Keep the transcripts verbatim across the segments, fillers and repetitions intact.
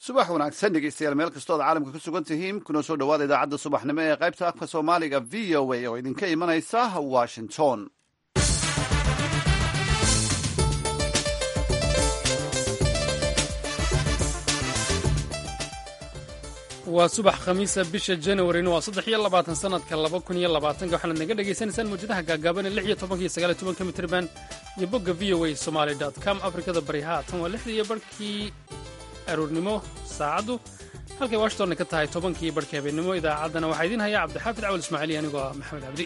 subax wanaagsan dhegeystayaal meel kastoo aad caalamka ku sugan tihiin kuna soo dhawaada idaacadda subaxnimo ee qaybta afka soomaaliga v o a oo idinka imanaysa washington. waa subax khamiisa bisha januarina waa saddex iyo labaatan sanadka laba kun iyo labaatanka waxaanad naga dhagaysanaysaan mawjadaha gaagaaban ee lix iyo tobanka iyo sagaal iyo tobanka mitirban iyo bogga v o a somali dot com afrikada bari haatan waa lixdii iyo barhkii aroornimo saacaddu halkay washingtonna ka tahay tobankii barhkii habeennimo. idaacaddana waxaa idiin hayaa cabdixaafid cawal ismaaciili anigoo ah maxamed cabdi.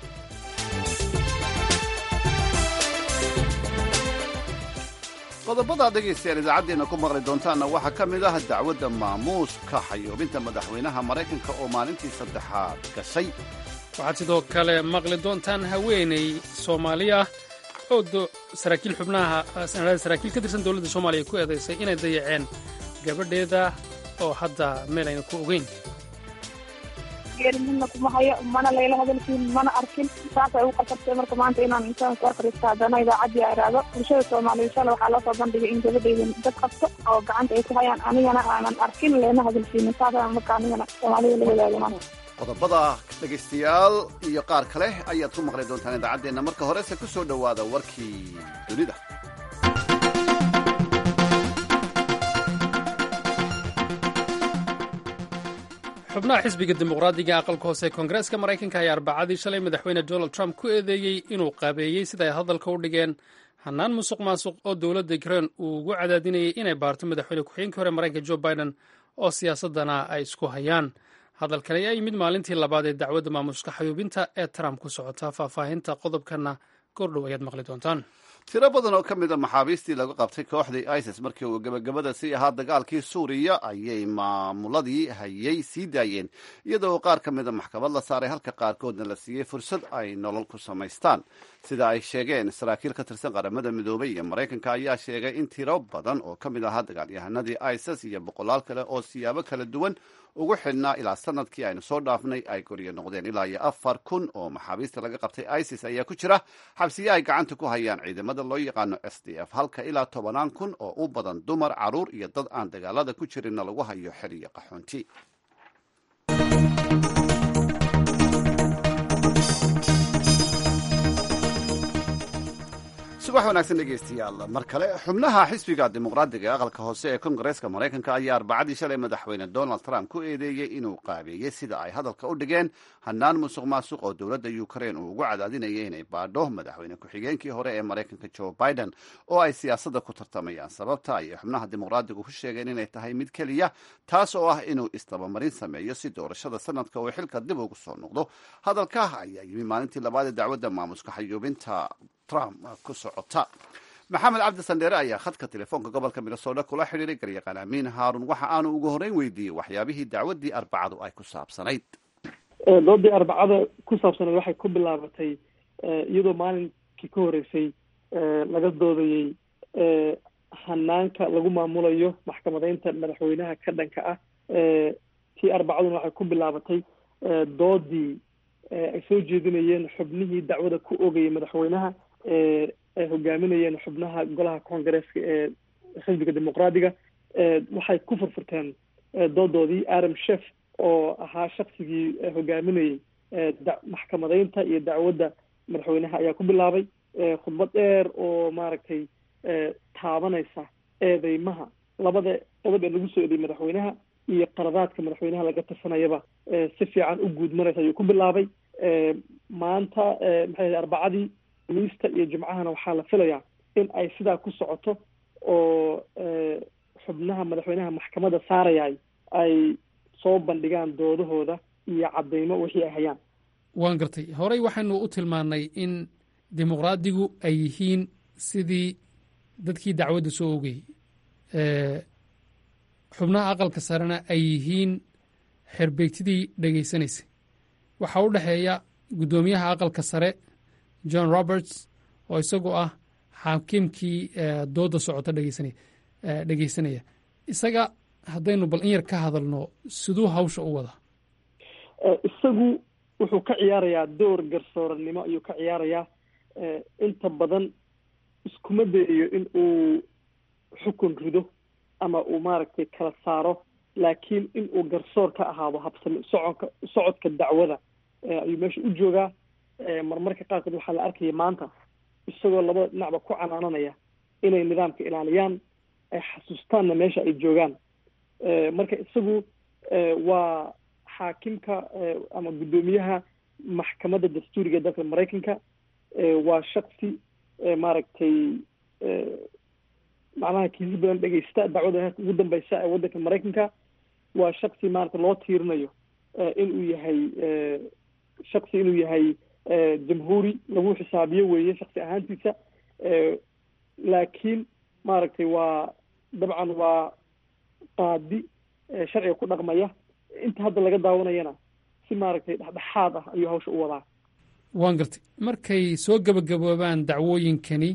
qodobada dhegaystayaal idaacaddeena ku maqli doontaanna waxaa ka mid ah dacwadda maamuuska xayuubinta madaxweynaha maraykanka oo maalintii saddexaad gashay. waxaad sidoo kale maqli doontaan haweeney soomaali ah oo saraakiil xubnaha saraakiil ka tirsan dowladda soomaaliya ku eedaysay inay dayaceen gabadheeda oo hadda meel ayna ku ogeyn. midna kuma hayo mana layla hadalkiin mana arkin saasay u qasabtay marka maanta inaan intaan soo fariista haddana idaacaddii ay iraado bulshada soomaaliyeed shalay waxaa loo soo bandhigay in gabadhayda dad qabto oo gacanta ay ku hayaan anigana aanan arkin leena hadalkiinin saasaan marka anigana soomaalida la wadaaganaan. qodobada dhegaystayaal iyo qaar kale ayaad ku maqli doontaan idaacaddeenna. marka horese ku soo dhowaada warkii dunida. xubnaha xisbiga dimuqraadiga aqalka hoose ee koongareeska maraykanka ayaa arbacadii shalay madaxweyne donald trump ku eedeeyey inuu qaabeeyey sida ay hadalka u dhigeen hannaan musuq maasuq oo dowladda ukrain uu ugu cadaadinayay inay baarto madaxweyne ku-xigeenkii hore maraykanka joe biden oo siyaasadana ay isku hayaan. hadalkan ayaa yimid maalintii labaad ee dacwadda maamuuska xayuubinta ee trump ku socota. faahfaahinta qodobkana goordhow ayaad maqli doontaan. tiro badan oo ka mid a maxaabiistii lagu qabtay kooxdii isis markii uu gebagabada sii ahaa dagaalkii suuriya ayay maamuladii hayay sii daayeen iyadoo qaar ka mida maxkamad la saaray halka qaarkoodna la siiyey fursad ay nolol ku samaystaan. sida ay sheegeen saraakiil ka tirsan qaramada midoobay iyo maraykanka ayaa sheegay in tiro badan oo ka mid ahaa dagaalyahanadii isis iyo boqolaal kale oo siyaabo kala duwan ugu xidhnaa ilaa sanadkii aynu soo dhaafnay ay guryo noqdeen. ilaa iyo afar kun oo maxaabiista laga qabtay isis ayaa ku jira xabsiye ay gacanta ku hayaan ciidamada loo yaqaano s d f halka ilaa tobanaan kun oo u badan dumar caruur iyo dad aan dagaalada ku jirinna lagu hayo xeriyo qaxoonti. subax wanaagsan dhegeystayaal mar kale. xubnaha xisbiga dimuqraadiga ee aqalka hoose ee kongareeska maraykanka ayaa arbacadii shalay madaxweyne donald trump ku eedeeyey inuu qaabeeyey sida ay hadalka u dhigeen hannaan musuq maasuq oo dowladda ukrain uu ugu cadaadinayay inay baadho madaxweyne ku-xigeenkii hore ee maraykanka joe biden oo ay siyaasadda ku tartamayaan. sababta ayay xubnaha dimuqraadigu ku sheegeen inay tahay mid keliya, taas oo ah inuu isdabamarin sameeyo si doorashada sanadka uu xilka dib ugu soo noqdo. hadalka ayaa yimi maalintii labaad ee dacwadda maamuska xayuubinta trump ku socota. maxamed cabdi sandheere ayaa khadka telefoonka gobolka minnesota kula xidhiiray garyaqaan amiin haarun waxa aanu ugu horreyn weydiiyey waxyaabihii dacwaddii arbacadu ay ku saabsanayd. doodii arbacada ku saabsanayd waxay ku bilaabatay iyadoo maalinkii ka horreysay laga doodayey hanaanka lagu maamulayo maxkamadeynta madaxweynaha ka dhanka ah. tii arbacaduna waxay ku bilaabatay doodii ay soo jeedinayeen xubnihii dacwada ku ogayay madaxweynaha ay hogaaminayeen xubnaha golaha koongareeska ee xisbiga dimuqraadiga. waxay ku furfurteen doodoodii adam shef oo ahaa shaksigii hogaaminayey maxkamadeynta iyo dacwadda madaxweynaha ayaa ku bilaabay khudbad dheer oo maaragtay taabanaysa eedeymaha labada qodob ee lagu soo eedeeyey madaxweynaha iyo qaradaadka madaxweynaha laga tirsanayaba si fiican u guudmaraysa ayuu ku bilaabay. maanta maxay arbacadii miista iyo jimcahana waxaa la filayaa in ay sidaa ku socoto oo xubnaha madaxweynaha maxkamadda saarayay ay soo bandhigaan doodahooda iyo caddeymo wixii ay hayaan. waan gartay. horey waxaynu u tilmaannay in dimuqraadigu ay yihiin sidii dadkii dacwadda soo ogayey, xubnaha aqalka sarena ay yihiin xerbeegtidii dhegaysanaysay. waxaa u dhexeeya guddoomiyaha aqalka sare john roberts oo isagu ah xaakiimkii dooda socota dhegeysanaya dhegeysanaya isaga haddaynu bal in yar ka hadalno siduu hawsha u wada. isagu wuxuu ka ciyaarayaa door garsoorannimo ayuu ka ciyaarayaa. inta badan iskuma dayayo in uu xukun rido ama uu maaragtay kala saaro, laakiin in uu garsoor ka ahaado habsami soconka socodka dacwada ayuu meesha u joogaa. marmarka qaarkood waxaa la arkaya maanta isagoo labada dhinacba ku canaananaya inay nidaamka ilaaliyaan, ay xasuustaanna meesha ay joogaan. marka isagu waa xaakimka ama guddoomiyaha maxkamadda dastuuriga ee dalka maraykanka. waa shaksi maaragtay macnaha kiisas badan dhegeysta dacwada heerka ugu dambeysa ee waddanka maraykanka. waa shaksi maarata loo tiirinayo inuu yahay shaksi inuu yahay jamhuuri lagu xisaabiyo weeye shaksi ahaantiisa. laakiin maaragtay waa dabcan waa qaadi sharciga ku dhaqmaya. inta hadda laga daawanayana si maaragtay dhexdhexaad ah ayuu hawsha u wadaa. waan gartay. markay soo gebagaboobaan dacwooyinkani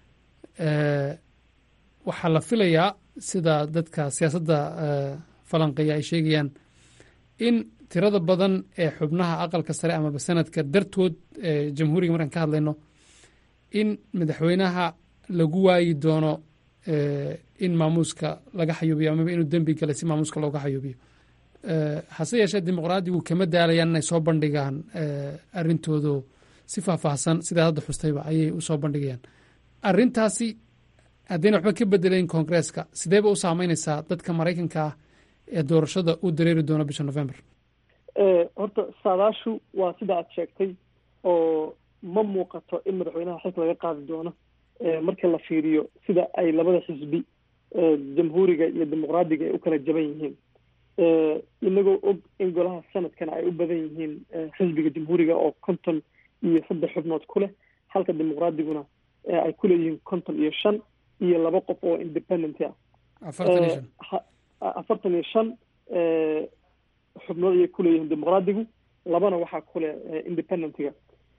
waxaa la filayaa sida dadka siyaasadda falanqeeya ay sheegayaan in tirada badan ee xubnaha aqalka sare amaba sanadka dartood jamhuuriga markaan ka hadlayno in madaxweynaha lagu waayi doono in maamuuska laga xayuubiyo amaba inuu dembi galay si maamuuska looga xayuubiyo. hase yeeshee dimuqraadigu kama daalayaan inay soo bandhigaan arrintoodu si faahfaahsan sidaa hadda xustayba ayay usoo bandhigayaan. arrintaasi haddayna waxba ka bedelayn koongreeska sideeba u saameynaysaa dadka maraykanka ah ee doorashada u dareeri doona bisha november? horta saadaashu waa sida aad sheegtay oo ma muuqato in madaxweynaha xilka laga qaadi doono marka la fiiriyo sida ay labada xisbi jamhuuriga iyo dimuqraadiga ay u kala jaban yihiin. inagoo og in golaha sanadkana ay u badan yihiin xisbiga jamhuuriga oo konton iyo saddex xubnood ku leh, halka dimuqraadiguna ay ku leeyihiin konton iyo shan iyo laba qof oo independent ah. afartan iyo shan xubnood ayay ku leeyihiin dimuqraadigu, labana waxaa kule independentiga.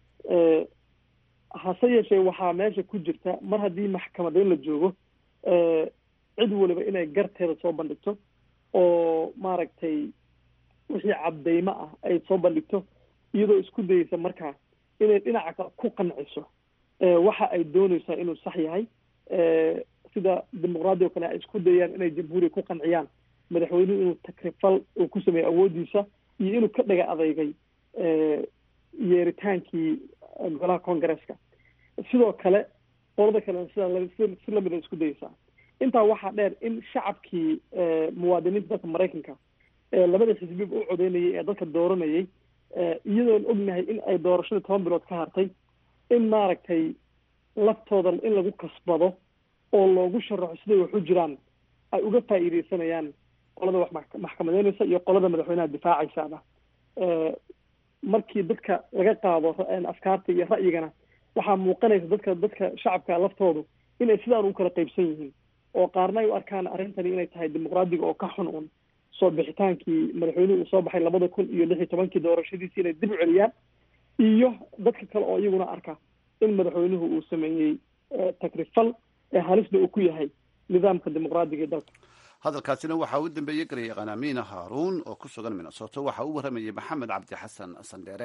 hase yeeshee waxaa meesha ku jirta mar haddii maxkamadeyn la joogo cid waliba inay garteeda soo bandhigto oo maaragtay wixii caddeymo ah ay soo bandhigto, iyadoo isku dayeysa markaa inay dhinaca kale ku qanciso waxa ay dooneysaa inuu sax yahay. sida dimuqraadi oo kale ay isku dayaan inay jamhuuriga ku qanciyaan madaxweynuhu inuu takrifal uu ku sameeyo awoodiisa iyo inuu ka dhaga adeygay yeeritaankii golaha congaresska. sidoo kale qolada kale sida si lamid a isku dayeysaa. intaa waxaa dheer in shacabkii muwaadiniinta dalka maraykanka labada xisbiba u codeynayay ee dadka dooranayay, iyadoon ognahay in ay doorashada toban bilood ka hartay, in maaragtay laftooda in lagu kasbado oo loogu sharaxo siday wax u jiraan ay uga faa'iideysanayaan qolada wax maxkamadeynaysa iyo qolada madaxweynaha difaacaysaaba. markii dadka laga qaado afkaarta iyo ra'yigana waxaa muuqanaysa dadka dadka shacabka laftoodu inay sidaan u kala qaybsan yihiin, oo qaarna ay u arkaan arrintani inay tahay dimuqraadiga oo ka xun un soo bixitaankii madaxweynuhu uu soo baxay labada kun iyo lix iyo tobankii doorashadiisi inay dib u celiyaan, iyo dadka kale oo iyaguna arka in madaxweynuhu uu sameeyey takrifal ee halisna uu ku yahay nidaamka dimuqraadiga ee dalka. hadalkaasina waxaa u dambeeyey garyaqaan amiina haaruun oo ku sugan minnesota. waxaa u warramayay maxamed cabdi xasan sandheere.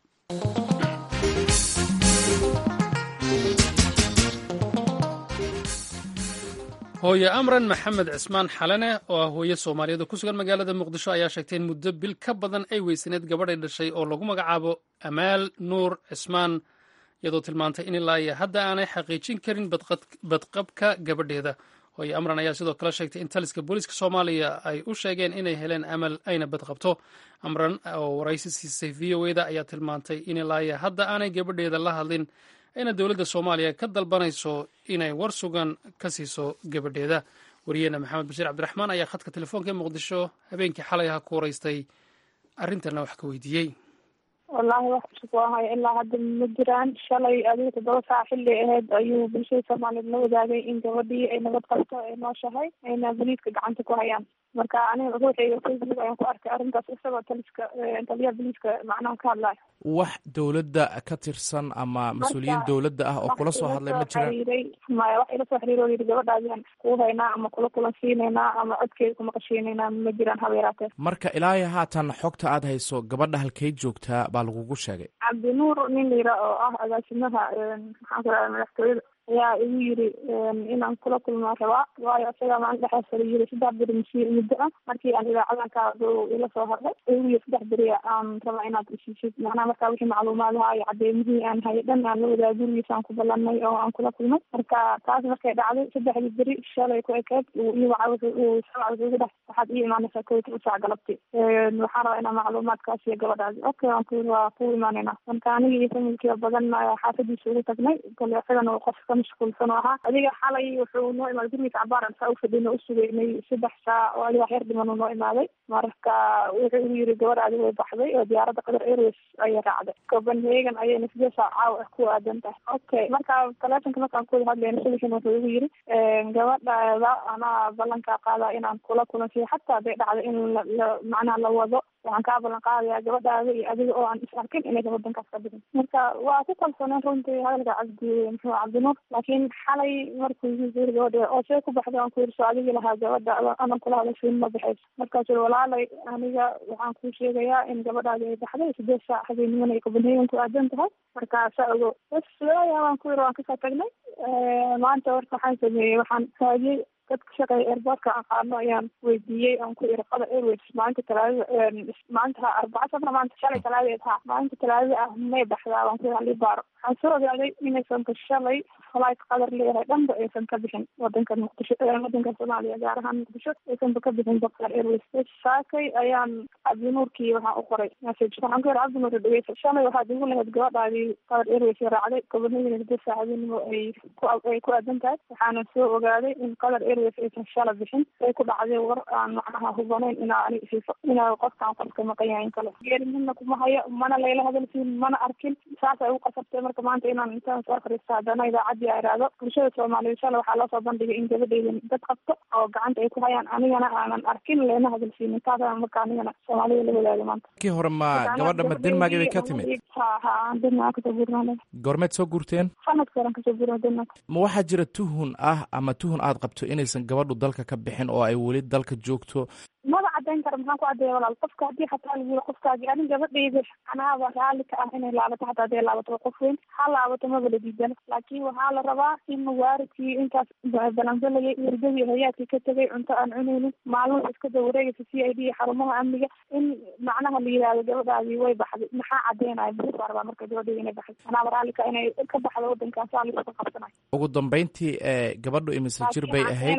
hooye amran maxamed cismaan xalane oo ah hooye soomaaliyeed oo ku sugan magaalada muqdisho ayaa sheegtay in muddo bil ka badan ay weysaneed gabadhay dhashay oo lagu magacaabo amaal nuur cismaan, iyadoo tilmaantay in ilaa iyo hadda aanay xaqiijin karin badqabka gabadheeda. hooye amran ayaa sidoo kale sheegtay in taliska booliiska soomaaliya ay u sheegeen inay heleen amal ayna badqabto. amran oo waraysi siisay v o eda ayaa tilmaantay in ilaa iyo hadda aanay gabadheeda la hadlin, ayna dowladda soomaaliya ka dalbanayso inay war sugan ka siiso gabadheeda. wariyeena maxamed bashiir cabdiraxmaan ayaa khadka telefoonka ee muqdisho habeenkii xalay aha ku waraystay arrintanna wax ka weydiiyey. wallaahi wax cusub waa haya ilaa hadda ma jiraan. shalay adiga toddoba saac xilli ahayd ayuu bulshada soomaaliyeed la wadaagay in gabadhii ay nabad qabto ay nooshahay, ayna boliiska gacanta ku hayaan. marka aniga ruuxayga facebook ayaan ku arkay arrintaas isagoo taliska taliyaha boliiska macnaha ka hadlayo. wax dowladda ka tirsan ama mas-uuliyiin dowladda ah oo kula soo hadlay ma jiraan? maya wax ila soo xiriir oo yidhi gabadhaadiyaan kuu haynaa ama kula kulan siinaynaa ama codkeeda kuma qashiinaynaa, ma jiraan haba yaraatee. marka ilaa iyo haatan xogta aad hayso gabadha halkay joogtaa baa lagugu sheegay? cabdinuur nin la yidhaa oo ah agaasimaha maxaan ku radaa madaxtooyada ayaa igu yiri inaan kula kulmaa rabaa waayo isagaa maalin dhexaasala yiri saddex beri masi muddo ah markii aan idaacadanka ila soo hadlay igu yiri saddex beri aan rabaa inaad isiisid macnaha markaa wixii macluumaadaha iyo cadeymihii aan hayay dhan aan la wadaa gurigiisa aan ku ballanay oo aan kula kulmay marka taas markay dhacday saddexdii beri shalay ku ekeed iyo waxa uu sabcad ugu dhex waxaad ii imaanaysaa kowta usaac galabti waxaan rabaa inaan macluumaadkaas iyo gabadhaasi okay waan ku waa ku imaanayna marka aniga iyo familkiiba badan xaafadiisa ugu tagnay kale isagana qof ka mashquulsan oo ahaa adiga xalay wuxuu noo imaaday gurigiisa cabaaran saa u fadhina u sugeynay saddex saac oo adiga waxyar dhiman uu noo imaaday marka wuxuu igu yiri gabadhaadi way baxday oo diyaaradda Qatar Airways ayay raacday Copenhagen ayayna siddeed saac caaw ah ku aadan tahay okay marka telefonka markaan ku hadlayna solution wuxuu igu yiri gabadhaada anaa ballanka qaadaa inaan kula kulansiyo xataa haday dhacdo in macnaha la wado waxaan kaa ballan qaadayaa gabadhaada iyo adiga oo aan is arkin inaysan wadankaas ka bixin marka waa ku kalsooneen runtii hadalka cabdi muxuu cabdinuur laakiin xalay markuu igu yiri gabadha oo see ku baxday aan ku yiri soo adigi lahaa gabadha anan kula hadashiin ma baxayso markaasuu walaalay aniga waxaan kuu sheegayaa in gabadhaadi ay baxday siddeed saac habeenimana ay Copenhagen ku aadan tahay marka saa ogo bas waan ku yiri waan kasoo tagnay maanta warka waxaan sameeyey waxaan raadiyey dadka shaqeeya airportka aqaano ayaan weydiiyey aan ku iri Qatar Airways maalinta talaadada maalinta arbaca sabna maanta shalay talaadada ha maalinta talaadada ah may baxdaa waan ku iri baaro waxaan soo ogaaday inaysan ka shalay flight Qatar leeyahay dhanba aysan ka bixin wadanka Muqdisho wadanka Soomaaliya gaar ahaan Muqdisho aysan ka bixin Qatar Airways saakay ayaan cabdinuurkii waxaan u qoray message waxaan ku iri cabdinuur dhageyso shalay waxaad igu lahayd gabadhaadii Qatar Airways raacday Copenhagen siddeed saacadoodnimo ay ku ay ku aadan tahay waxaana soo ogaaday in Qatar aysan shala bixin ay ku dhacday war aan macnaha hubanayn inaa ani siiso inaa qofkaan qofka maqayahin kale geerimina kuma hayo mana layla hadalsiin mana arkin saasay ugu qasabtay marka maanta inaan intaan soo fariista haddana idaacadii a iraado bulshada soomaaliyeed shala waxaa loo soo bandhigay in gabadhayda dad qabto oo gacanta ay ku hayaan anigana aanan arkin leyna hadalsiinin taasaan marka anigana soomaalida la wadaaga maanta kii hore ma gabadha ma denmark bay ka timid ha ha denmark kasoo guurnaa goormeed soo guurteen sanadka horan kasoo guurnaa denmark ma waxaa jira tuhun ah ama tuhun aad qabto inaysan gabadhu dalka ka bixin oo ay weli dalka joogto maba cadeyn kara maxaan ku cadeeya walaal qofka haddii xataa lagu yiri qofkaagi anin gabadhayda anaaba raalli ka ah inay laabato xataa hadday laabato qof weyn ha laabato maba la diidana laakiin waxaa la rabaa in mawaaridkii intaas balanbalayay wardadii hayaadkii ka tegay cunto aan cunaynin maalin iska daba wareegaysa c i d iyo xarumaha amniga in macnaha la yidhaahdo gabadhaadii way baxday maxaa cadeynaya buu baa rabaa marka gabadhayda inay baxday anaaba raalli ka inay ka baxdo wadankaas saa lagu qabsanayo ugu dambeyntii gabadhu imise jir bay ahayd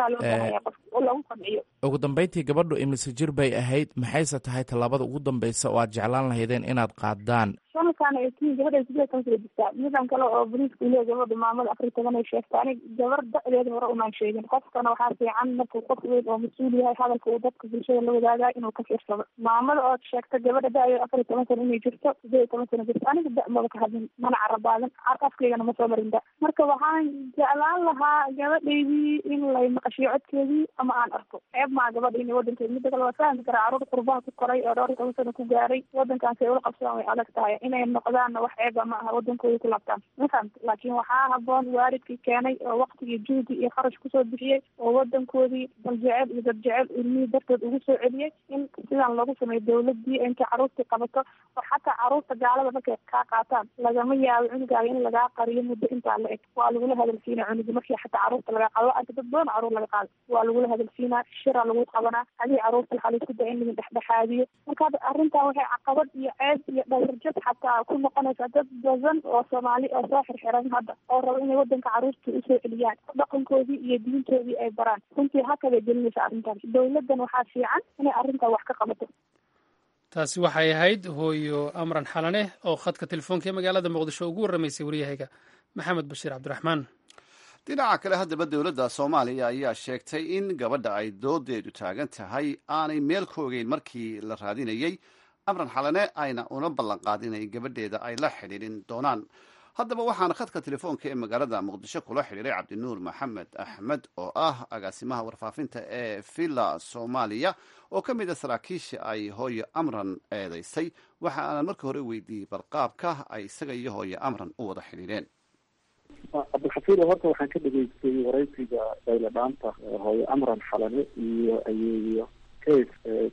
lagu qanciyo ugu dambeyntii gabadhu imise jir bay ahayd maxayse tahay tallaabada ugu dambeysa oo aad jeclaan lahaydeen inaad qaadaan sanadkaan ay tiin gabadha siddeed toban sano jirtaa midan kale oo boliisku leeyahay gabadha maamada afar iyo toban ay sheegtay ani gabar da-deeda hore umaan sheegin qofkana waxaa fiican markuu qof weyn oo mas-uul yahay hadalka uu dadka bulshada la wadaagaa inuu ka fiirsado maamada oo sheegta gabadha da-deeda afar iyo toban sano inay jirto siddeed iyo toban sano jirto aniga da- maba ka hadlin mana carabaadan afkaygana ma soo marin da marka waxaan jeclaan lahaa gabadhaydii in lay maqashiyo codkeedii ama aan arko ceeb maa gabadha inay wadankeeda mida kale waa fahmi karaa carruur qurbaha ku koray oo dhowr iyo toban sano ku gaaray wadankaasay ula qabsadaan way adag tahay inay noqdaan wax ceeba ma aha wadankooda ku laabtaan ma fahamta laakiin waxaa haboon waalidkii keenay oo waktigii juhdi iyo kharash kusoo bixiyey oo wadankoodii dal jecel iyo dad jecel ilmihii darteed ugu soo celiyey in sidaan lagu sameeyo dawladii intay carruurtii qabato oo xataa carruurta gaalada markay kaa qaataan lagama yaabo cunugaaga in lagaa qariyo muddo intaa la eg waa lagula hadalsiinaa cunugi markii xataa carruurta laga qaado arka dad badan carruur laga qaado waa lagula hadalsiinaa shira lagu qabanaa hadii carruurta waxaa laisku daa in laga dhexdhexaadiyo marka hadda arrintaa waxay caqabad iyo ceeb iyo dhowrjad xataa ku noqonaysa dad badan oo soomaali oo soo xirxiran hadda oo raba inay wadanka carruurtii usoo celiyaan dhaqankoodii iyo diintoodii ay baraan runtii hakabay gelinaysa arrintaas dawladdan waxaa fiican inay arrintaa wax ka qabato taasi waxay ahayd hooyo amran xalane oo khadka telefoonka ee magaalada muqdisho ugu warramaysay waryahayga maxamed bashiir cabdiraxmaan dhinaca kale haddaba dowladda soomaaliya ayaa sheegtay in gabadha ay doodeedu taagan tahay aanay meel ka ogeyn markii la raadinayey amran xalane ayna una ballan qaadin in gabadheeda ay la xidhiidhin doonaan haddaba waxaana khadka telefoonka ee magaalada muqdisho kula xidhiiray cabdinuur maxamed axmed oo ah agaasimaha warfaafinta ee villa soomaaliya oo ka mid a saraakiisha ay hooyo amran eedeysay waxa aanan marka hore weydiiyey balqaabka ay isaga iyo hooyo amran u wada xidhiidheen cabdilxafiid horta waxaan ka dhegaystay waraysiga dayladhaanta hooyo amran xalane iyo ayeeyo case t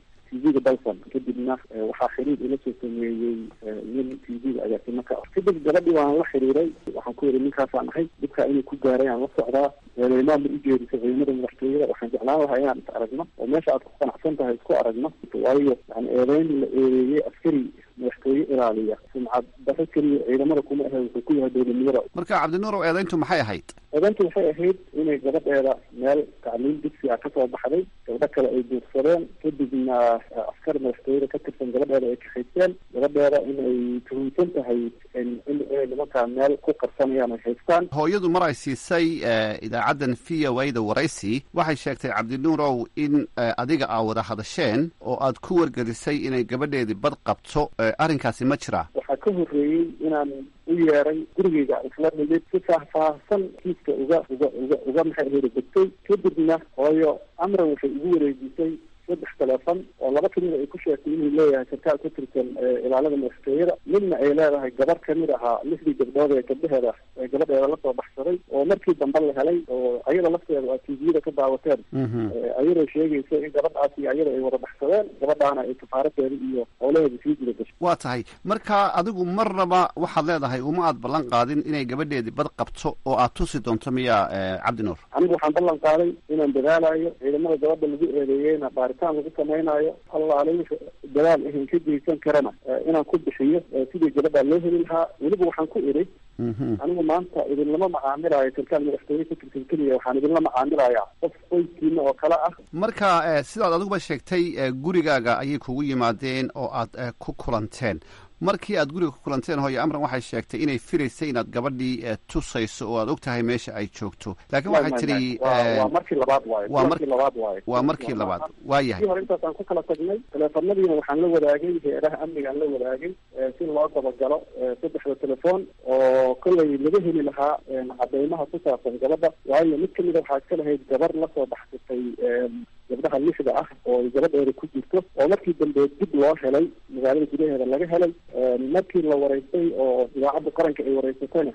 v-ga dalsan kadibna waxaa xiriir ila soo sameeyey nin t v-ga agaasimo ka ah kadib gabadhii waan la xiriiray waxaan ku yidhi ninkaasaan ahay dhibkaa inuu ku gaaray aan la socdaa eedeymaan ma u jeedisay ciidamada madaxtooyada waxaan jeclaan lahaa inaan is aragno oo meesha aad ku qanacsan tahay isku aragno waayo yani eedeyn la eedeeyey askari madaxtooye ilaaliya sumcad daro keliya ciidamada kuma ahe wuxuu ku yahay dowladnimada. marka cabdinuurow eedeyntu maxay ahayd? eedeyntu waxay ahayd inay gabadheeda meel tacliim digsi ah kasoo baxday gabdho kale ay duursadeen kadibna askar madaxtooyada ka tirsan gabadheeda ay kaxaysteen gabadheeda inay tuhunsan tahay in inay nimankaa meel ku qarsanayaan ay haystaan. hooyadu mar ay siisay idaacaddan v o a da waraysi waxay sheegtay cabdinuurow in adiga aa wada hadasheen oo aad ku wargelisay inay gabadheedii bad qabto arrinkaasi ma jiraa? waxaa ka horreeyey inaan u yeeray gurigeyga isla dhimid si faahfaahsan kiiska uga uga uga uga maxay ahayd degtay kadibna hooyo amran waxay ugu wareejisay saddex telefon oo laba kamid ay ku sheegtay inuu leeyahay sarkaal ka tirsan ilaalada madaxtooyada midna ay leedahay gabar kamid ahaa lixdii gabdhood ee gabdhaheeda ee gabadheeda lasoo baxsaday oo markii dambe la helay oo ayada lafteeda waa tviyada ka daawateen ayadoo sheegaysa in gabadhaasi ayada ay wada baxsadeen gabadhaana ay safaaradeeda iyo howlaheeda sii jira gashay. waa tahay marka adigu marnaba waxaad leedahay uma aad ballan qaadin inay gabadheedii bad qabto oo aad tusi doonto miya cabdinuur? anigu waxaan ballan qaaday inaan dadaalayo ciidamada gabadha lagu eedeeyeyna baaritaan lagu samaynayo allaale wixii dadaal ahan ka geysan karana inaan ku bixiyo sidii gabadhaa loo heli lahaa weliba waxaan ku idhi anigu maanta idinlama macaamilayo sarkaal madaxtooye ka tirsan keliya waxaan idinla macaamilayaa qof qoyskiina oo kale ah. marka sidaad adiguba sheegtay gurigaaga ayay kugu yimaadeen oo aad ku kulanteen markii aad guriga ku kulanteen hooye amran waxay sheegtay inay filaysay inaad gabadhii tusayso oo aad og tahay meesha ay joogto laakiin waxay tidhi waa markii labaad waaye waa markii labaad waaye waa markii labaad waa yahay hore intaasaan ku kala tagnay teleefanadiina waxaan la wadaagay hay-adaha amnigaan la wadaagay si loo dabagalo saddexda telefoon oo kollay laga heli lahaa cadeymaha ku saabsan gabadha waayo mid kamida waxaa iska lahayd gabar lasoo baxsatay gabdhaha lixda ah oo gabadheeda ku jirto oo markii dambe dib loo helay magaalada gudaheeda laga helay markii la wareystay oo idaacadda qaranka ay wareysatayna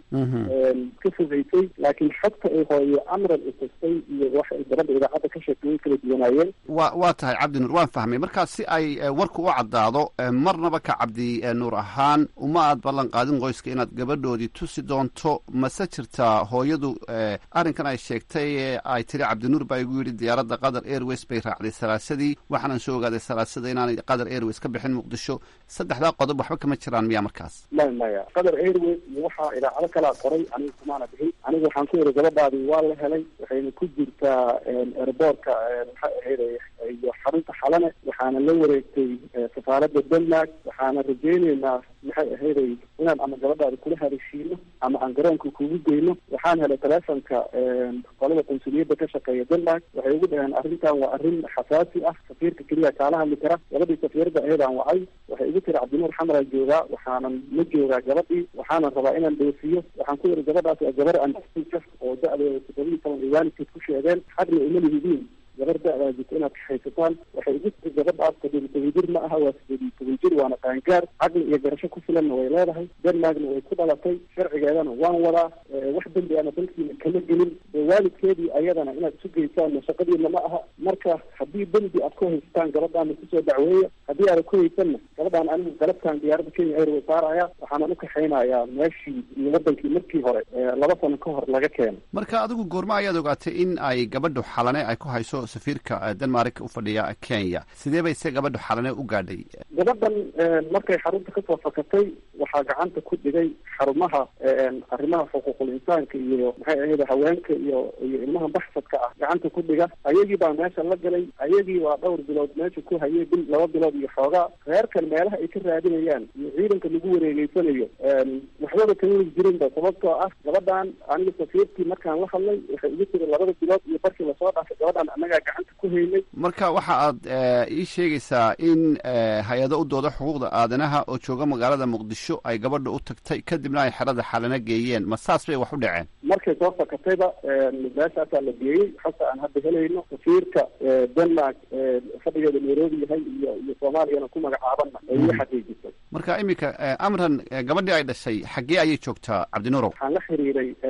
ka fogeysay laakiin xogta ay hooye amran isastay iyo waxa ay gabadha idaacadda ka sheegtay way kala duwanaayeen. wa waa tahay cabdinuur waan fahmay markaas si ay warku u caddaado marnaba ka cabdi nuur ahaan uma aad ballan qaadin qoyska inaad gabadhoodii tusi doonto mase jirtaa hooyadu arrinkan ay sheegtay ay tiri cabdinuur baa igu yidhi diyaaradda qatar airways bay raacday salaasadii waxaanan soo ogaaday salaasada inaanay qatar airways ka bixin muqdisho saddexdaa qodob waxba kama jiraan miya markaas? maya maya qatar airways iyo waxaa idaacado kalaa qoray aniga kumaana bixin aniga waxaan ku yidhi gabadhaadii waa la helay waxayna ku jirtaa airboortka maxay ahayd iyo xarunta xalane waxaana la wareegtay safaaradda denmark waxaana rajeyneynaa maxay ahayday inaan ama gabadhaada kula haleeshiino ama aan garoonka kugu geyno waxaan helay telefonka qolada qunsuliyadda ka shaqeeya denmark waxay ugu dhaheen arrintan waa arrin xasaasi ah safiirka keliya kaala hadli kara gabadhii safiirada ayadaan wacay waxay igu tiri cabdinuur xamraa joogaa waxaanan la joogaa gabadhii waxaanan rabaa inaan dheefiyo waxaan ku yidhi gabadhaas waa gabar anka oo da-deeda toddoba iyo toban iwaanidkeed ku sheegeen xagna uma lihidiin gabar da-daa jirta inaad kaxaysataan waxay igu tiri gabadhaas toddoba iyo toban jir ma aha waa sideed iyo toban jir waana qaangaar caqli iyo garasho ku filanna way leedahay denmarkna way ku dhalatay sharcigeedana waan wadaa wax dembi ana dalkiina kama gelin waalidkeedii ayadana inaad isu geysaan shaqadiina ma aha marka haddii dembi aad ku haysataan gabadhaana kusoo dacweeya haddii aada ku haysanna gabadhaan anigu galabtaan diyaaradda kenya airway saaraya waxaanan ukahaynayaa meeshii iyo wadankii markii hore laba sano ka hor laga keeno. marka adigu goorma ayaad ogaatay in ay gabadhu xalane ay ku hayso safiirka denmark u fadhiya kenya sidee bay se gabadhu xalane u gaadhay? gabadhan markay xarunta kasoo fakatay waxaa gacanta ku dhigay xarumaha arrimaha xuquuqul insaanka iyo maxay ahayd haweenka iyo iyo ilmaha baxsadka ah gacanta ku dhiga ayagii baa meesha la galay ayagii waa dhowr bilood meesha ku hayay bil laba bilood iyo xoogaa reerkan meelaha ay ka raadinayaan iyo ciidanka lagu wareegeysanayo waxbaba kama jirinba sababtoo ah gabadhan aniga safiirkii markaan la hadlay waxay igu tiri labada bilood iyo barkii lasoo dhaafay gabadhan annagaa gacanta ku haynay. marka waxa aad ii sheegaysaa in hay-ado u dooda xuquuqda aadanaha oo jooga magaalada muqdisho ay gabadha u tagtay kadibna ay xerada xalana geeyeen ma saas bay wax u dhaceen? markay soo fakatayba meeshaasaa la geeyey xogta aan hadda helayno safiirka denmark fadhigeeda nairobi yahay iyo iyo soomaaliyana ku magacaabana ay ii xaqiijisay. marka iminka amran gabadhii ay dhashay xaggee ayay joogtaa cabdinuurow? waxaan la xiriiray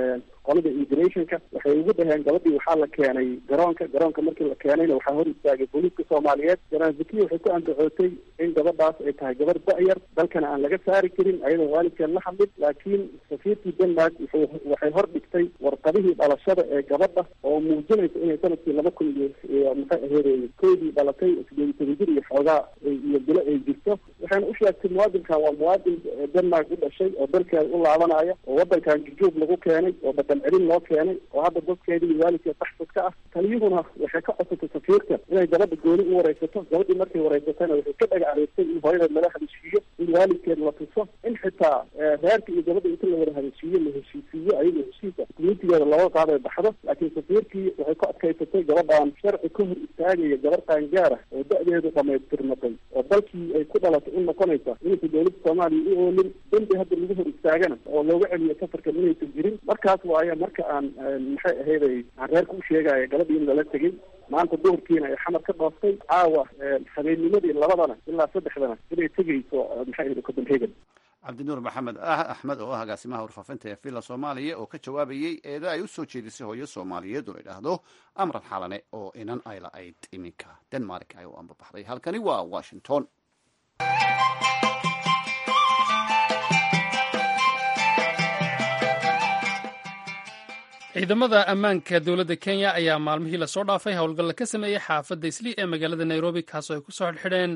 qolada immigrationka waxay ugu dhaheen gabadhii waxaa la keenay garoonka garoonka markii la keenayna waxaa hor istaagay booliiska soomaaliyeed janaan zakiya waxay ku andacootay in gabadhaas ay tahay gabar da-yar dalkana aan laga saari karin ayadoo waalidkeed la hadlin laakiin safiirkii denmark wuxuu waxay hor dhigtay warqadihii dhalashada ee gabadha oo muujinaysa inay sanadkii laba kun iyo maxay aheyd koodii dhalatay sideed iyo toban jir iyo xoogaa iyo bilo ay jirto waxayna u sheegtay muwaadinkan waa muwaadin denmark u dhashay oo dalkeeda u laabanaya oo wadankan jujuub lagu keenay oo dhaqan celin loo keenay oo hadda dadkeeda iyo waalidkeed taxsad ka ah taliyuhuna waxay ka codsatay safiirka inay gabadha gooni u wareysato gabadhii markay wareysatayna waxay ka dhaga adeegtay in hooyadeed lala heshiiyo in waalidkeed la tuso in xitaa reerka iyo gabadha inta la wada heshiiyo la heshiisiiyo ayadoo heshiisa communitigeeda looga qaaday baxdo laakiin safiirkii waxay ku adkaysatay gabadhaan sharci ka hor istaagaya gabar qaangaara oo da-deedu dhamaystirmatay oo dalkii ay ku dhalatay u noqonaysa inaysa dowladda soomaaliya u oolin dembi hadda lagu hor istaagana oo looga celiyo safarkan inaysan jirin markaas waaye marka aan maxay ahayday aan reerka u sheegaya gabadhii in lala tegay maanta duhurkiina ay xamar ka dhooftay caawa habeennimadii labadana ilaa saddexdana inay tegayso maxay ahayd copenhagen cabdinuur maxamed axmed oo ah agaasimaha warfaafinta ee villa soomaaliya oo ka jawaabayey eeda ay u soo jeedisay hooyo soomaaliyeed oo la yidhaahdo amran xalane oo inan ay la-ayd iminka denmark ay u ambabaxday halkani waa washington. ciidamada ammaanka dowladda kenya ayaa maalmihii lasoo dhaafay howlgalla ka sameeyey xaafadda islii ee magaalada nairobi kaasoo ay ku soo xidhxidheen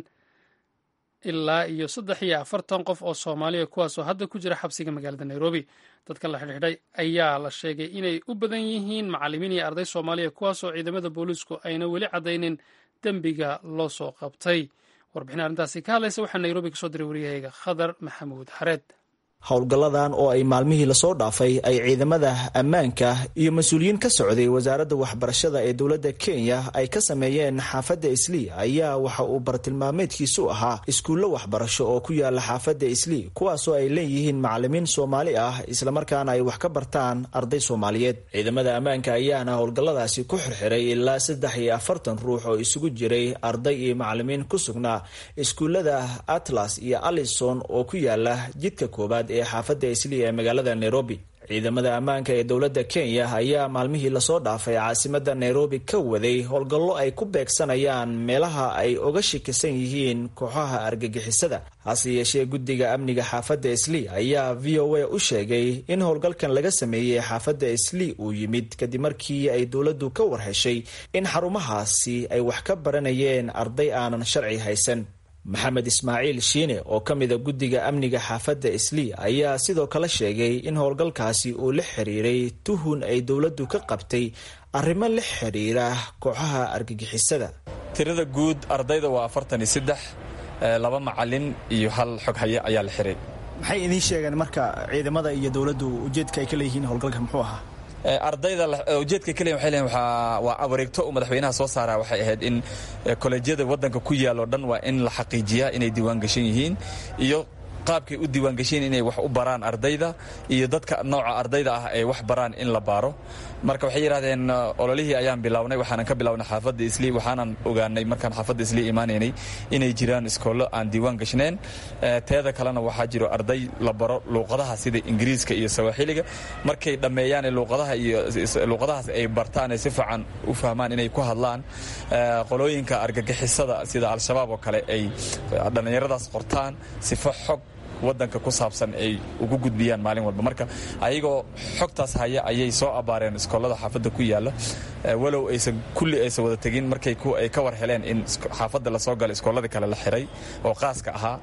ilaa iyo saddex iyo afartan qof oo soomaaliya kuwaasoo hadda ku jira xabsiga magaalada nairobi. dadka la xidhxidhay ayaa la sheegay inay u badan yihiin macallimiin iyo arday soomaaliya kuwaasoo ciidamada booliisku ayna weli caddaynin dembiga loo soo qabtay. warbixin arrintaasi ka hadlaysa waxaa nairobi kasoo diray wariyahayga khadar maxamuud xareed. howlgalladan oo ay maalmihii lasoo dhaafay ay ciidamada ammaanka iyo mas-uuliyiin ka socday wasaaradda waxbarashada ee dowladda kenya ay ka sameeyeen xaafadda islii ayaa waxa uu bartilmaameedkiisu ahaa iskuullo waxbarasho oo ku yaala xaafadda islii kuwaasoo ay leeyihiin macallimiin soomaali ah islamarkaana ay wax ka bartaan arday soomaaliyeed. ciidamada ammaanka ayaana howlgalladaasi ku xirxiray ilaa saddex iyo afartan ruux oo isugu jiray arday iyo macallimiin ku sugnaa iskuullada atlas iyo allison oo ku yaala jidka koobaad ee xaafadda islii ee magaalada nairobi. ciidamada ammaanka ee dowladda kenya ayaa maalmihii lasoo dhaafay caasimada nairobi ka waday howlgallo ay ku beegsanayaan meelaha ay oga shakisan yihiin kooxaha argagixisada. hase yeeshee guddiga amniga xaafadda islii ayaa v o a u sheegay in howlgalkan laga sameeyey xaafadda islii uu yimid kadib markii ay dowladdu ka warheshay in xarumahaasi ay wax ka baranayeen arday aanan sharci haysan. maxamed ismaaciil shiine oo ka mida guddiga amniga xaafadda islii ayaa sidoo kale sheegay in howlgalkaasi uu la xiriiray tuhun ay dowladdu ka qabtay arrimo la xiriira kooxaha argagixisada. tirada guud ardayda waa afartan iyo saddex, laba macalin iyo hal xog haye ayaa la xiray. maxay idiin sheegeen marka ciidamada iyo dowladdu ujeedka ay ka leeyihiin howlgalka muxuu ahaa? ardayda ujeedka kaliya waxay leeyihin waa awareegto uu madaxweynaha soo saaraa waxay ahayd in kollejyada waddanka ku yaal oo dhan waa in la xaqiijiyaa inay diiwaan gashan yihiin iyo qaabkay u diiwaangashiin inay wax u baraan ardayda iyo dadka nooca ardayda ah ay wax baraan in la baaro. marka waxay yidhahdeen ololihii ayaan bilownay, waxaanan ka bilownay xaafadda islii, waxaanan ogaanay markaan xaafadda islii imaanaynay inay jiraan iskoollo aan diiwaan gashneen. teeda kalena waxaa jiro arday la baro luuqadaha sida ingiriiska iyo sawaaxiliga. markay dhammeeyaan luuqadaha iyo luuqadahaas ay bartaan ay si fiican u fahmaan inay ku hadlaan, qolooyinka argagixisada sida al-shabaab oo kale ay dhallinyaradaas qortaan sifo xog waddanka ku saabsan ay ugu gudbiyaan maalin walba. marka ayagoo xogtaas haya ayay soo abaareen iskoolada xaafadda ku yaala, walow aysan kulli aysan wada tegin. markay ay ka war heleen in xaafadda lasoo galay iskooladii kale la xiray oo qaaska ahaa,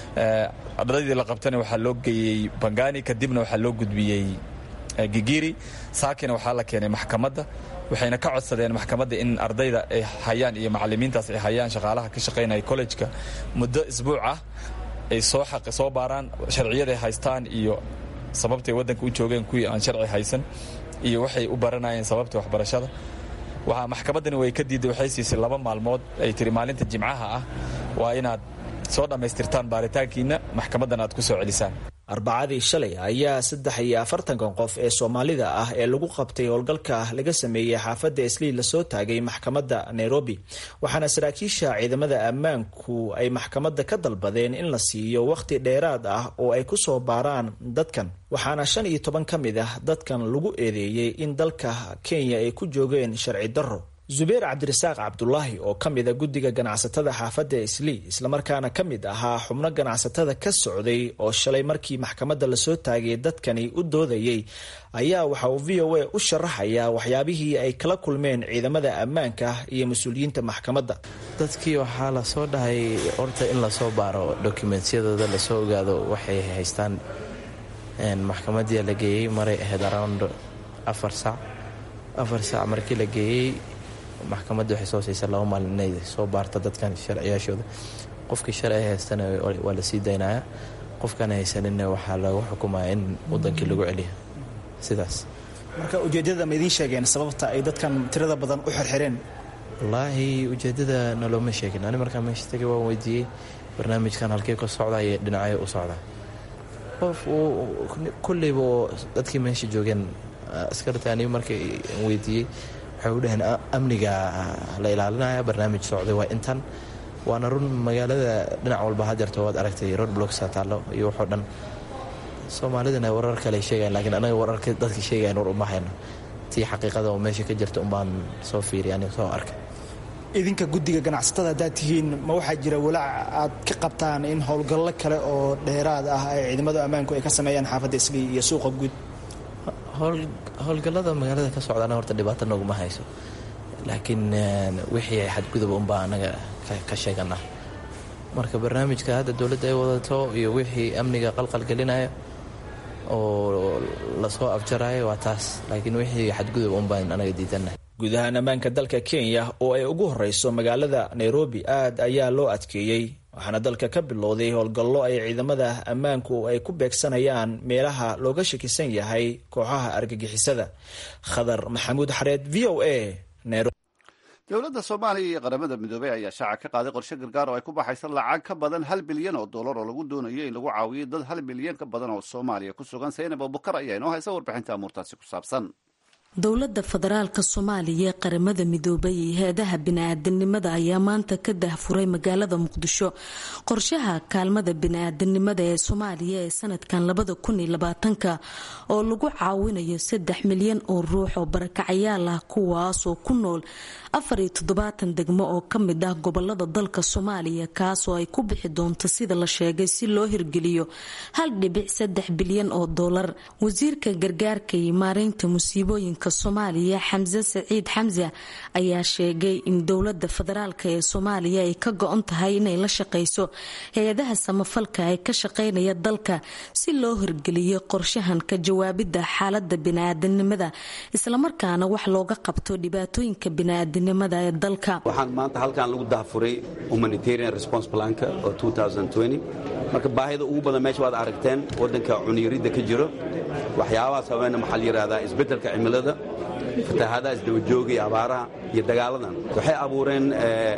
ardaydii la qabtana waxaa loo geeyey bangani, kadibna waxaa loo gudbiyey gigiri. saakina waxaa la keenay maxkamadda, waxayna ka codsadeen maxkamadda in ardayda ay hayaan iyo macallimiintaas ay hayaan shaqaalaha ka shaqaynaya kollejka muddo isbuuc ah ay soo xaqi soo baaraan sharciyaday haystaan iyo sababtay waddanka u joogeen kuwii aan sharci haysan iyo waxay u baranayeen sababta waxbarashada. waxaa maxkamaddani way ka diiday, waxay siisay laba maalmood. ay tiri maalinta jimcaha ah waa inaad soo dhammaystirtaan baaritaankiina maxkamaddan aad ku soo celisaan. arbacadii shalay ayaa saddex iyo afartankan qof ee soomaalida ah ee lagu qabtay howlgalka laga sameeyey xaafadda islii lasoo taagay maxkamadda nairobi waxaana saraakiisha ciidamada ammaanku ay maxkamadda ka dalbadeen in la siiyo wakhti dheeraad ah oo ay ku soo baaraan dadkan waxaana shan iyo toban ka mid ah dadkan lagu eedeeyey in dalka kenya ay ku joogeen sharci darro zubeer cabdirasaaq cabdulaahi oo ka mid a guddiga ganacsatada xaafadda islii islamarkaana ka mid ahaa xubno ganacsatada ka socday oo shalay markii maxkamadda lasoo taagay dadkani u doodayey ayaa waxa uu v o a u sharaxayaa waxyaabihii ay kala kulmeen ciidamada ammaanka iyo mas-uuliyiinta maxkamadda. dadkii waxaa lasoo dhahay horta in lasoo baaro dokumentyadooda lasoo ogaado waxay haystaan. maxkamadii la geeyey maray ahayd around afar saac afar saac markii la geeyey maxkamadda waxay soo siisay laba maalin inay soo baarto dadkan sharciyaashooda. qofkii sharci haystana waa la sii daynaya, qofkaan haysaninna waxaa lagu xukumaya in wadankii lagu celiyo. sidaas marka ujeedada ma idiin sheegeen sababta ay dadkan tirada badan u xirxireen? wallaahi ujeedada nalooma sheegin. ani markaa meesha tagay waan weydiiyey barnaamijkan halkee ka socda iyo dhinacyo u socda. qof kulleyba oo dadkii meesha joogeen askarta aniga markay weydiiyey waxay u dhaheen amniga la ilaalinaya, barnaamij socday waa intan. waana run magaalada dhinac walba hadeerto waad aragtay road blocks taallo iyo waxoo dhan. soomaalidana warar kale sheegayan laakiin anaga wararka dadka sheegayan war uma hayno. tii xaqiiqada oo meesha ka jirta umbaan soo fiiriy aniga soo arkay. idinka guddiga ganacsatada haddaad tihiin ma waxaa jira walaac aad ka qabtaan in howlgallo kale oo dheeraad ah ay ciidamada ammaanku ay ka sameeyaan xaafadda islii iyo suuqa guud? howlgallada magaalada ka socdaana horta dhibaato nooguma hayso, laakiin wixii ay xadgudub unbaa anaga ka sheeganah. marka barnaamijka hadda dowladda ay wadato iyo wixii amniga qalqalgelinaya oo lasoo afjarayo waa taas, laakiin wixii xadgudub unbaan anaga diidanahay. guud ahaan ammaanka dalka kenya oo ay ugu horeyso magaalada nairobi aad ayaa loo adkeeyey, waxaana dalka ka bilowday howlgallo ay ciidamada ammaanku ay ku beegsanayaan meelaha looga shakisan yahay kooxaha argagixisada. khadar maxamuud xareed, v o a, nairobi. dowladda soomaaliya iyo qaramada midoobey ayaa shaaca ka qaaday qorshe gargaar oo ay ku baxaysa lacag ka badan hal bilyan oo dollar oo lagu doonayo in lagu caawiyo dad hal milyan ka badan oo soomaaliya ku sugan. saynab abubakar ayaa inoo haysa warbixinta amuurtaasi ku saabsan. dowladda federaalka soomaaliya ee qaramada midoobay iyo hay-adaha bini-aadanimada ayaa maanta ka dahfuray magaalada muqdisho qorshaha kaalmada bini-aadanimada ee soomaaliya ee sanadkan labada kun iyo labaatanka oo lagu caawinayo saddex milyan oo ruux oo barakacayaal ah kuwaasoo ku nool afar iyo toddobaatan degmo oo ka mid ah gobolada dalka soomaaliya, kaasoo ay ku bixi doonto sida la sheegay si loo hirgeliyo hal dhibic saddex bilyan oo dollar. wasiirka gargaarka iyo maareynta musiibooyinka soomaaliya xamse saciid xamse ayaa sheegay in dowlada federaalka ee soomaaliya ay ka go-on tahay inay la shaqeyso hay-adaha samafalka ee ka shaqeynaya dalka si loo hirgeliyo qorshahan ka jawaabida xaalada bini-aadanimada islamarkaana wax looga qabto dhibaatooyinka bini-aadanimada ee dalka. waxaan maanta halkan lagu dahfuray humanitarian response planka oo marka baahida ugu badan meesha waad aragteen wadanka cuniyarida ka jiro, waxyaabahaas haweena maxaa la yidhahdaa isbeddelka cimilada, fatahaadaha isdabajooga iyo abaaraha iyo dagaaladan waxay abuureen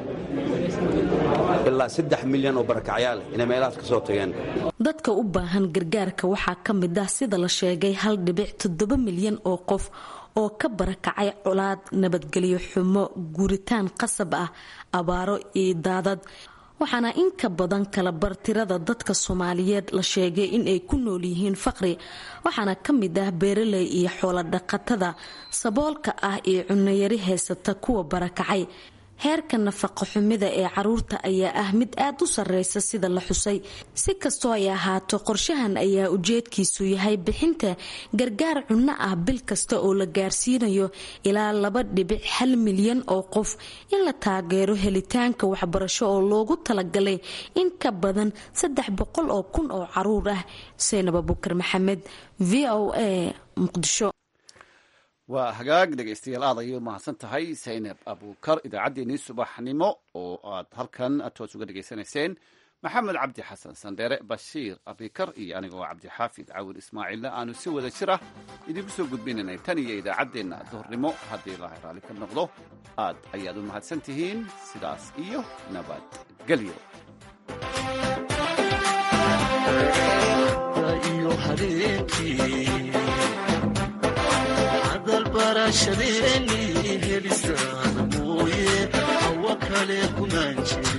ilaa saddex milyan oo barakacyaal inay meelahaas ka soo tageen. dadka u baahan gargaarka waxaa ka mid ah sida la sheegay hal dhibic toddoba milyan oo qof oo ka barakacay colaad, nabadgelyo xumo, guuritaan qasab ah, abaaro iyo daadad. waxaana in ka badan kala bar tirada dadka soomaaliyeed la sheegay in ay ku nool yihiin faqri, waxaana ka mid ah beeraley iyo xoolo dhaqatada saboolka ah iyo cunayari haysata kuwa barakacay. heerka nafaqo xumida ee caruurta ayaa ah mid aad u sareysa sida la xusay. si kastoo ay ahaato qorshahan ayaa ujeedkiisu yahay bixinta gargaar cunno ah bil kasta oo la gaarsiinayo ilaa laba dhibic hal milyan oo qof, in la taageero helitaanka waxbarasho oo loogu talagalay in ka badan saddex boqol oo kun oo caruur ah. saynab abubakar maxamed, v o a, muqdisho. waa hagaag dhegaystayaal aad ayay u mahadsan tahay saynab abuukar. idaacaddeenii subaxnimo oo aad halkan toos uga dhegaysanayseen maxamed cabdi xasan sandheere, bashiir abikar iyo anigoo cabdixaafid cawil ismaaciilla aanu si wada jir ah idinku soo gudbinaynay tan iyo idaacaddeenna duhurnimo. haddii ilaahay raalli ka noqdo aad ayaad u mahadsan tihiin. sidaas iyo nabadgelyo. habeenkii hadal barashadeeni helisaada mooye hawa kale kumaan jiri